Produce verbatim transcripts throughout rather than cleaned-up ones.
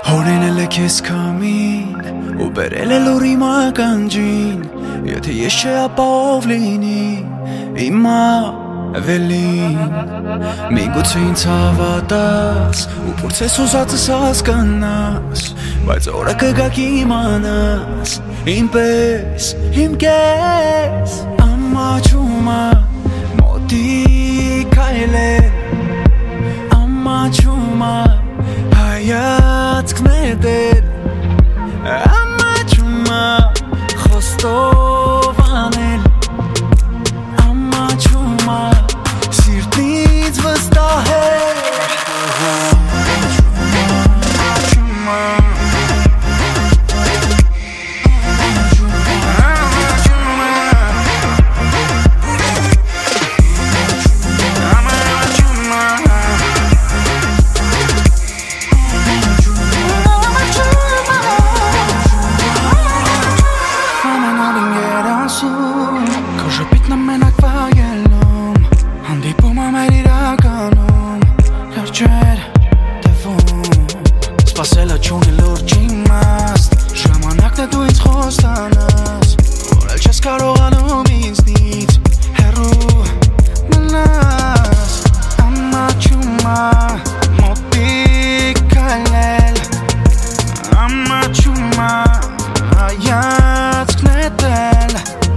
Հորինել է քեզ կամին ու բերել է լուրի մականջին Եթե ես չէ ապա ով լինի իմա ավելին Միգուցե ինձ հավատաս ու փորձես ուզածս հասկանաս Բայց օրը կգա կիմանաս ինպես իմ կես Ամաչումա մոտիկ այլել Ամաչումա հայացքն է դել Ամաչումա խոստով անել Ամաչումա սիրտից վստահել Քո ժպիտն ամենակ վայելում Հանդիպում ամեր իրականում Լրջեր տևում Սպասելը չունի լուրջ իմաստ Ժամանակն է դու ինձ խոստանաս Որ էլ չես կարողանում ինձնից հեռու մնաս Ամաչումա մոտիկ այլել Ամաչումա հայացքն է դել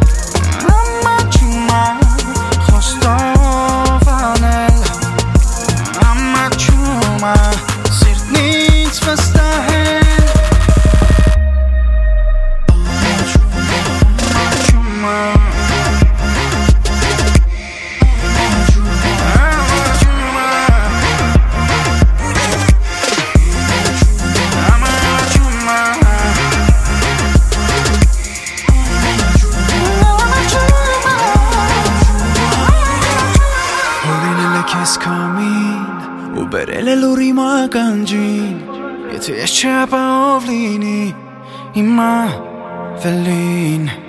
Սիրտնից վստահել Ամաչումա Հորինել է քեզ կամին ու բերել է լուրի մականջին Եթե ես չէ ապա ով լինի իմա ավելին